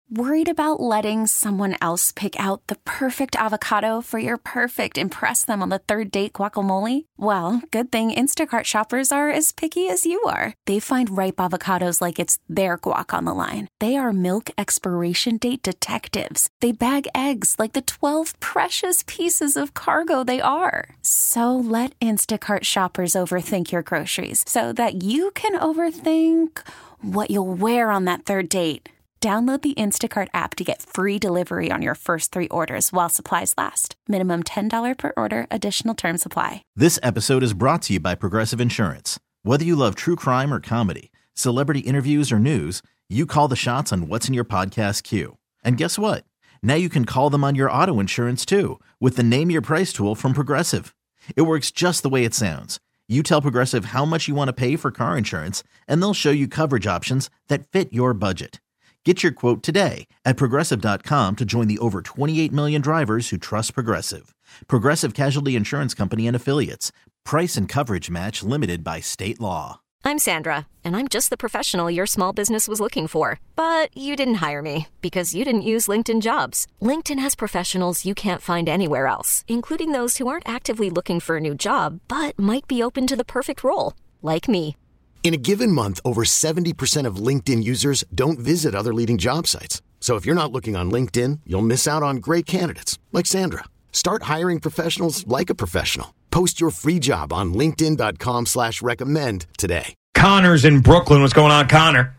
Worried about letting someone else pick out the perfect avocado for your perfect impress them on the third date guacamole? Well, good thing Instacart shoppers are as picky as you are. They find ripe avocados like it's their guac on the line. They are milk expiration date detectives. They bag eggs like the 12 precious pieces of cargo they are. So let Instacart shoppers overthink your groceries so that you can overthink what you'll wear on that third date. Download the Instacart app to get free delivery on your first 3 orders while supplies last. Minimum $10 per order. Additional terms apply. This episode is brought to you by Progressive Insurance. Whether you love true crime or comedy, celebrity interviews or news, you call the shots on what's in your podcast queue. And guess what? Now you can call them on your auto insurance too with the Name Your Price tool from Progressive. It works just the way it sounds. You tell Progressive how much you want to pay for car insurance, and they'll show you coverage options that fit your budget. Get your quote today at Progressive.com to join the over 28 million drivers who trust Progressive. Progressive Casualty Insurance Company and Affiliates. Price and coverage match limited by state law. I'm Sandra, and I'm just the professional your small business was looking for. But you didn't hire me because you didn't use LinkedIn Jobs. LinkedIn has professionals you can't find anywhere else, including those who aren't actively looking for a new job, but might be open to the perfect role, like me. In a given month, over 70% of LinkedIn users don't visit other leading job sites. So if you're not looking on LinkedIn, you'll miss out on great candidates like Sandra. Start hiring professionals like a professional. Post your free job on linkedin.com/recommend today. Connor's in Brooklyn. What's going on, Connor?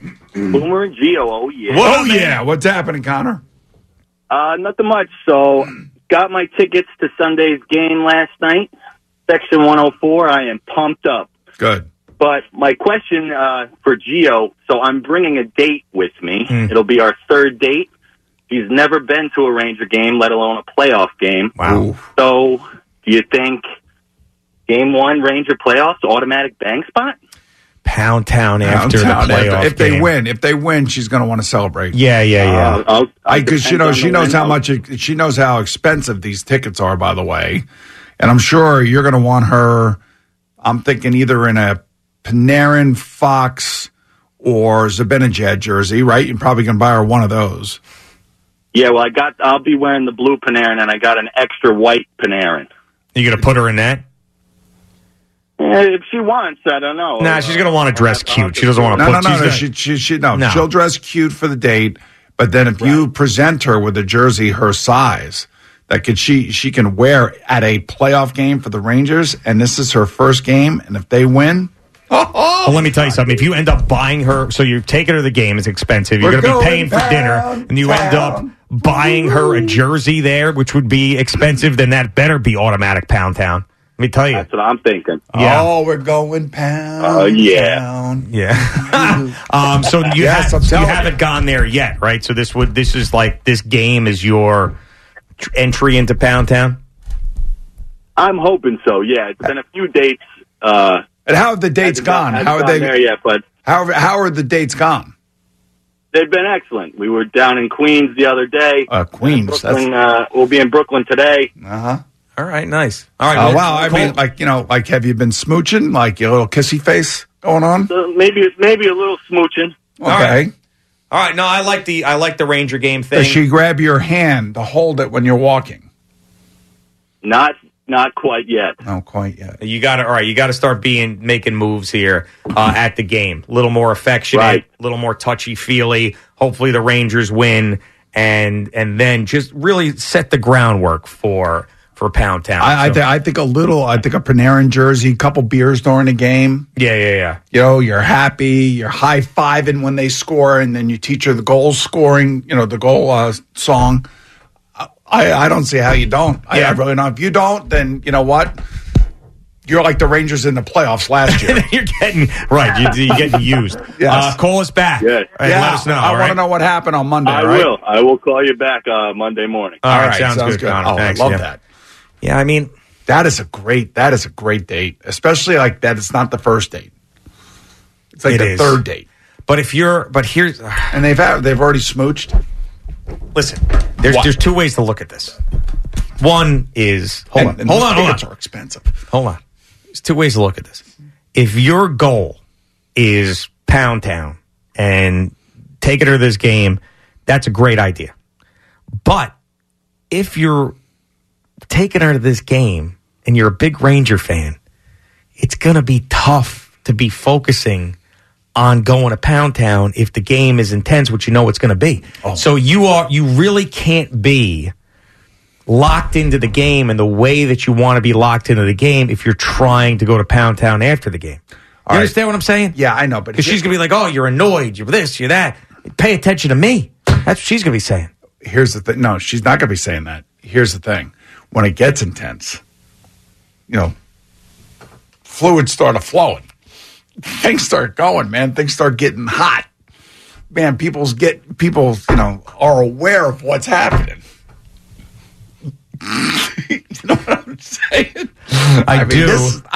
Boomer and Geo, oh yeah. Whoa, yeah. What's happening, Connor? Nothing much. So, got my tickets to Sunday's game last night. Section 104, I am pumped up. Good. But my question for Gio, so I'm bringing a date with me. It'll be our third date. He's never been to a Ranger game, let alone a playoff game. Wow. So do you think game 1 Ranger playoffs, automatic bank spot? Pound Town after the playoff if game. If they win, she's going to want to celebrate. Yeah. Because she knows how much she knows how expensive these tickets are. By the way, and I'm sure you're going to want her. I'm thinking either in a Panarin, Fox, or Zibanejad jersey, right? You're probably going to buy her one of those. Yeah, well, I'll be wearing the blue Panarin, and I got an extra white Panarin. You going to put her in that? If she wants, I don't know. Nah, she's going to want to dress cute. She doesn't want to put... No. She'll dress cute for the date, but then if you present her with a jersey her size, that she can wear at a playoff game for the Rangers, and this is her first game, and if they win... Well, let me tell you something. If you end up buying her, so you take her to the game, it's expensive. You're going to be paying for dinner, and you end up buying her a jersey there, which would be expensive, then that better be automatic Pound Town. Let me tell you. That's what I'm thinking. Yeah. Oh, we're going Pound Town. Yeah. So you haven't gone there yet, right? So this game is your entry into Pound Town? I'm hoping so, yeah. It's been a few dates. And how have the dates gone? How are they there yet? But how are the dates gone? They've been excellent. We were down in Queens the other day. Queens. We'll be in Brooklyn today. All right, nice. All right. Wow. I mean, have you been smooching? Like your little kissy face going on? Maybe a little smooching. Okay. All right. No, I like the Ranger game thing. Does she grab your hand to hold it when you're walking? Not quite yet. No, quite yet. You got to start making moves here at the game. A little more affectionate, right. A little more touchy-feely. Hopefully the Rangers win, and then just really set the groundwork for Pound Town. I think a Panarin jersey, couple beers during the game. Yeah. You know, you're happy, you're high-fiving when they score, and then you teach her the goal scoring, the goal song. I don't see how you don't. I really don't. If you don't, then you know what? You're like the Rangers in the playoffs last year. You're getting used. Yes. Call us back. Yes. Right, let us know. I want to know what happened on Monday. I will call you back Monday morning. All right, sounds good, Connor. Thanks. I love that. Yeah, I mean that is a great date, especially like that. It's not the first date. It's like the third date. But here's and they've already smooched. Listen, there's two ways to look at this. One is hold on. Tickets are expensive. Hold on. There's two ways to look at this. If your goal is Pound Town and taking her to this game, That's a great idea. But if you're taking her to this game and you're a big Ranger fan, it's going to be tough to be focusing on going to Pound Town if the game is intense, which you know it's going to be. Oh. So you really can't be locked into the game in the way that you want to be locked into the game if you're trying to go to Pound Town after the game. You understand what I'm saying? Yeah, I know. But because she's going to be like, oh, you're annoyed, you're this, you're that. Pay attention to me. That's what she's going to be saying. Here's the thing. No, she's not going to be saying that. Here's the thing. When it gets intense, fluids start flowing. Things start going, man. Things start getting hot. Man, people, are aware of what's happening. You know what I'm saying? I do.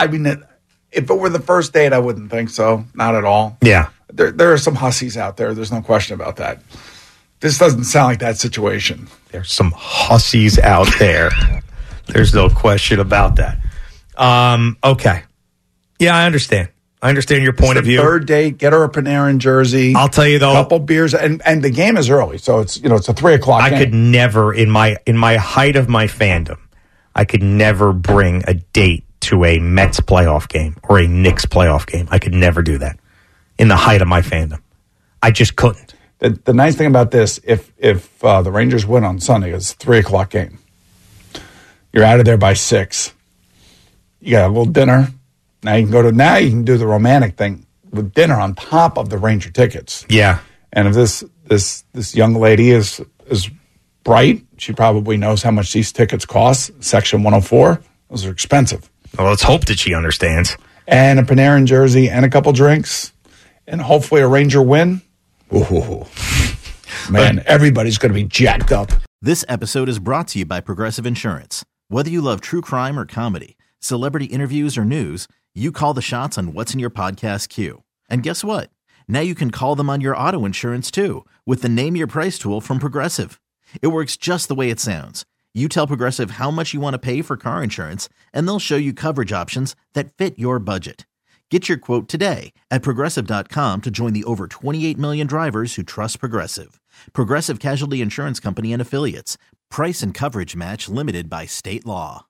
If it were the first date, I wouldn't think so. Not at all. Yeah. There are some hussies out there. There's no question about that. This doesn't sound like that situation. There's some hussies out there. There's no question about that. Okay. Yeah, I understand. I understand your point of view. Third date, get her a Panarin jersey. I'll tell you though, a couple beers, and the game is early, so it's a 3:00 I game. could never, in my height of my fandom, I could never bring a date to a Mets playoff game or a Knicks playoff game. I could never do that in the height of my fandom. I just couldn't. The nice thing about this, if the Rangers win on Sunday, it's a 3:00 game. You're out of there by 6. You got a little dinner. Now you can do the romantic thing with dinner on top of the Ranger tickets. Yeah. And if this young lady is bright, she probably knows how much these tickets cost. Section 104, those are expensive. Well, let's hope that she understands. And a Panarin jersey and a couple drinks, and hopefully a Ranger win. Ooh. Man, everybody's going to be jacked up. This episode is brought to you by Progressive Insurance. Whether you love true crime or comedy, celebrity interviews or news, you call the shots on what's in your podcast queue. And guess what? Now you can call them on your auto insurance too with the Name Your Price tool from Progressive. It works just the way it sounds. You tell Progressive how much you want to pay for car insurance, and they'll show you coverage options that fit your budget. Get your quote today at Progressive.com to join the over 28 million drivers who trust Progressive. Progressive Casualty Insurance Company and Affiliates. Price and coverage match limited by state law.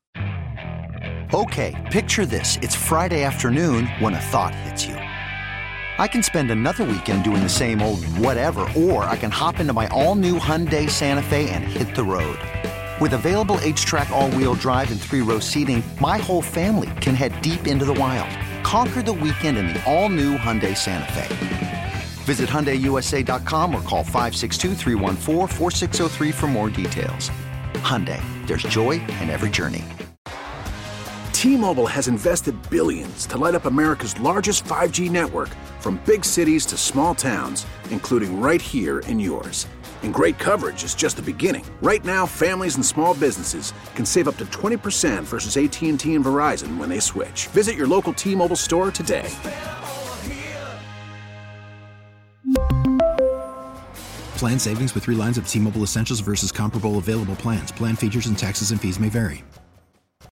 Okay, picture this. It's Friday afternoon when a thought hits you. I can spend another weekend doing the same old whatever, or I can hop into my all-new Hyundai Santa Fe and hit the road. With available H-Track all-wheel drive and 3-row seating, my whole family can head deep into the wild. Conquer the weekend in the all-new Hyundai Santa Fe. Visit HyundaiUSA.com or call 562-314-4603 for more details. Hyundai, there's joy in every journey. T-Mobile has invested billions to light up America's largest 5G network, from big cities to small towns, including right here in yours. And great coverage is just the beginning. Right now, families and small businesses can save up to 20% versus AT&T and Verizon when they switch. Visit your local T-Mobile store today. Plan savings with 3 lines of T-Mobile Essentials versus comparable available plans. Plan features and taxes and fees may vary.